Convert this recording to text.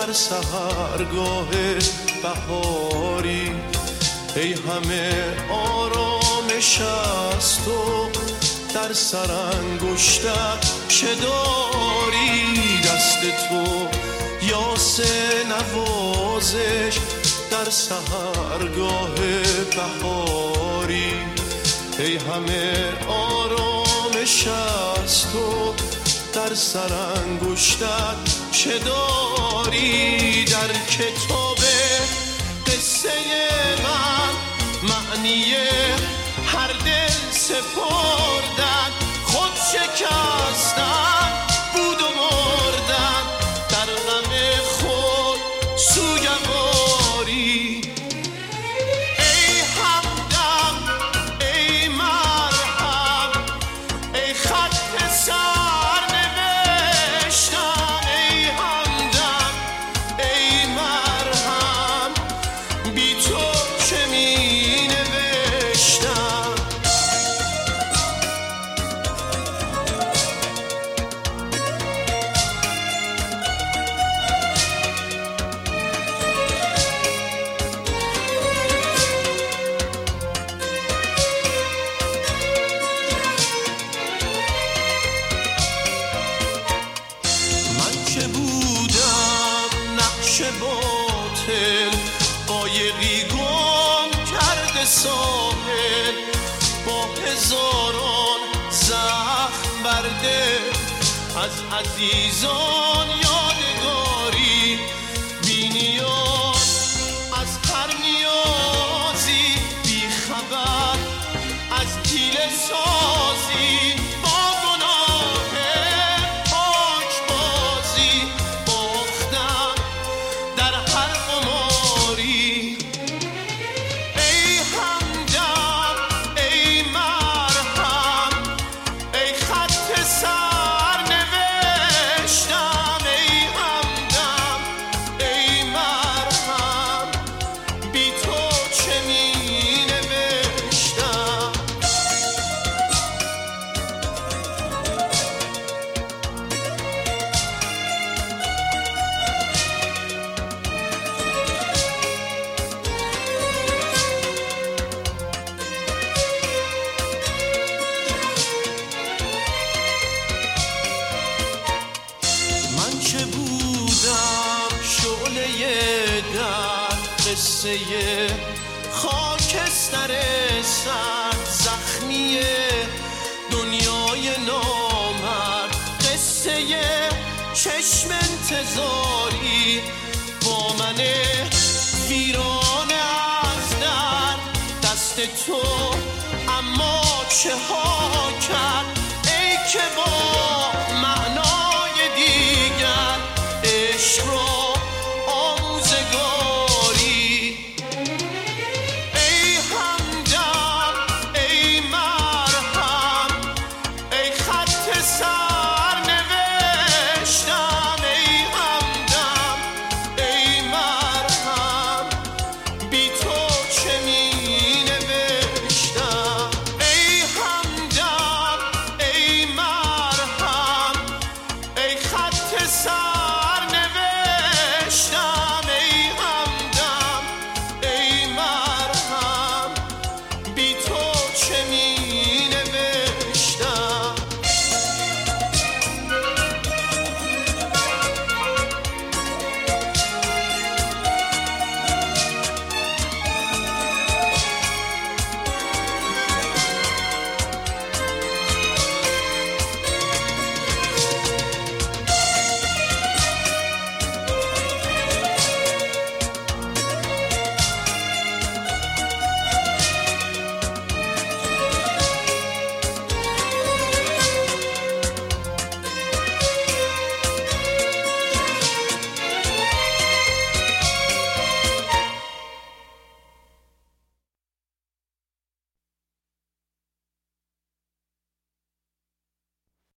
در سحرگاه بهاری، ای همه آرامش از تو در سرانگشتت چه داری؟ دست تو یاس نوازش در سحرگاه بهاری، ای همه آرامش از تو در سرانگشتت چه داری؟ در کتاب قصه من معنی هر دل سپردن، خود شکستن بود و مردن، در غم خود سوگواری. ای همدم ای مرهم ای خط سرنوشتم، ای همدم ای مرهم بی تو چه می نوشتم. من که بودم نقش باطل، قایقی گم کرده ساحل، با هزاران زخم برده از عزیزان یادگاری، بی نیاز از هر نیازی، بی خبر از حیله سازی، با گناه پاکبازی باختم در هر قماری. ای همدم ای مرهم ای خط سرنوشتم، ای همدم ای مرهم بی تو چه می نوشتم. من که بودم شعله در قصه خاکستر سر زخمی دنیای نامرد، قصه چشم انتظاری با من ویران از در دست تو، اما چه ها کرد ای که با